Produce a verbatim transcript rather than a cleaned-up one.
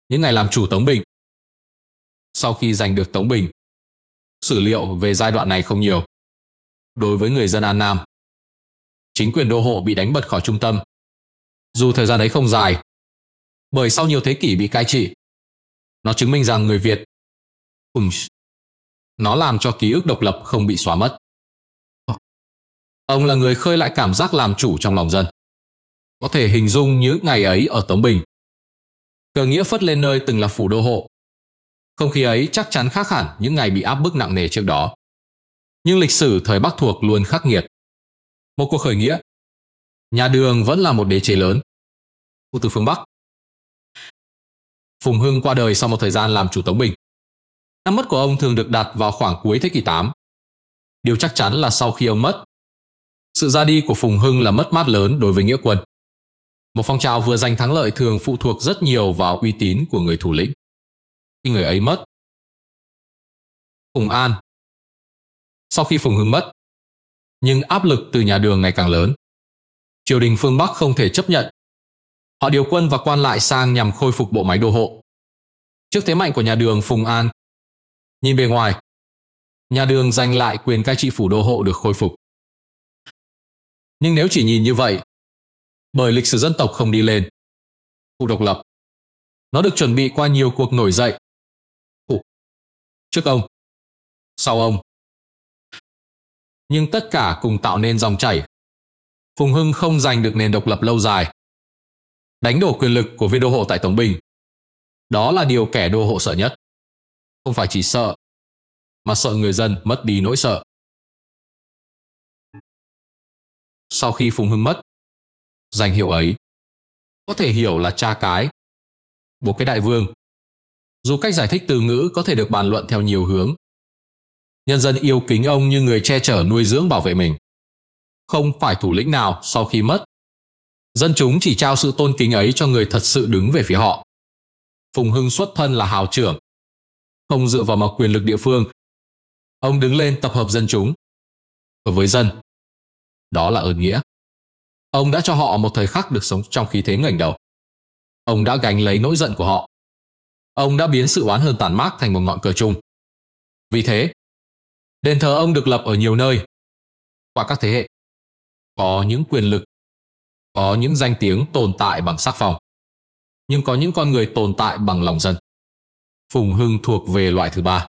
Những ngày làm chủ Tống Bình. Sau khi giành được Tống Bình, sử liệu về giai đoạn này không nhiều. Đối với người dân An Nam, chính quyền đô hộ bị đánh bật khỏi trung tâm. Dù thời gian ấy không dài, bởi sau nhiều thế kỷ bị cai trị, nó chứng minh rằng người Việt, nó làm cho ký ức độc lập không bị xóa mất. Ông là người khơi lại cảm giác làm chủ trong lòng dân. Có thể hình dung những ngày ấy ở Tống Bình. Cờ nghĩa phất lên nơi từng là phủ đô hộ. Không khí ấy chắc chắn khác hẳn những ngày bị áp bức nặng nề trước đó. Nhưng lịch sử thời Bắc thuộc luôn khắc nghiệt. Một cuộc khởi nghĩa, nhà Đường vẫn là một đế chế lớn. Từ phương Bắc, Phùng Hưng qua đời sau một thời gian làm chủ Tống Bình. Năm mất của ông thường được đặt vào khoảng cuối thế kỷ tám. Điều chắc chắn là sau khi ông mất, sự ra đi của Phùng Hưng là mất mát lớn đối với nghĩa quân. Một phong trào vừa giành thắng lợi thường phụ thuộc rất nhiều vào uy tín của người thủ lĩnh. Khi người ấy mất, Phùng An. Sau khi Phùng Hưng mất, nhưng áp lực từ nhà Đường ngày càng lớn. Triều đình phương Bắc không thể chấp nhận. Họ điều quân và quan lại sang nhằm khôi phục bộ máy đô hộ. Trước thế mạnh của nhà Đường, Phùng An, nhìn bề ngoài, nhà Đường giành lại quyền cai trị phủ đô hộ được khôi phục. Nhưng nếu chỉ nhìn như vậy, bởi lịch sử dân tộc không đi lên, phủ độc lập, nó được chuẩn bị qua nhiều cuộc nổi dậy. Trước ông, sau ông. Nhưng tất cả cùng tạo nên dòng chảy. Phùng Hưng không giành được nền độc lập lâu dài. Đánh đổ quyền lực của viên đô hộ tại Tống Bình. Đó là điều kẻ đô hộ sợ nhất. Không phải chỉ sợ, mà sợ người dân mất đi nỗi sợ. Sau khi Phùng Hưng mất, danh hiệu ấy có thể hiểu là cha cái, bố cái đại vương. Dù cách giải thích từ ngữ có thể được bàn luận theo nhiều hướng. Nhân dân yêu kính ông như người che chở nuôi dưỡng bảo vệ mình. Không phải thủ lĩnh nào sau khi mất, dân chúng chỉ trao sự tôn kính ấy cho người thật sự đứng về phía họ. Phùng Hưng xuất thân là hào trưởng, không dựa vào một quyền lực địa phương. Ông đứng lên tập hợp dân chúng. Ở với dân, đó là ơn nghĩa. Ông đã cho họ một thời khắc được sống trong khí thế ngẩng đầu. Ông đã gánh lấy nỗi giận của họ. Ông đã biến sự oán hờn tàn mác thành một ngọn cờ chung. Vì thế, đền thờ ông được lập ở nhiều nơi. Qua các thế hệ, có những quyền lực, có những danh tiếng tồn tại bằng sắc phong, nhưng có những con người tồn tại bằng lòng dân. Phùng Hưng thuộc về loại thứ ba.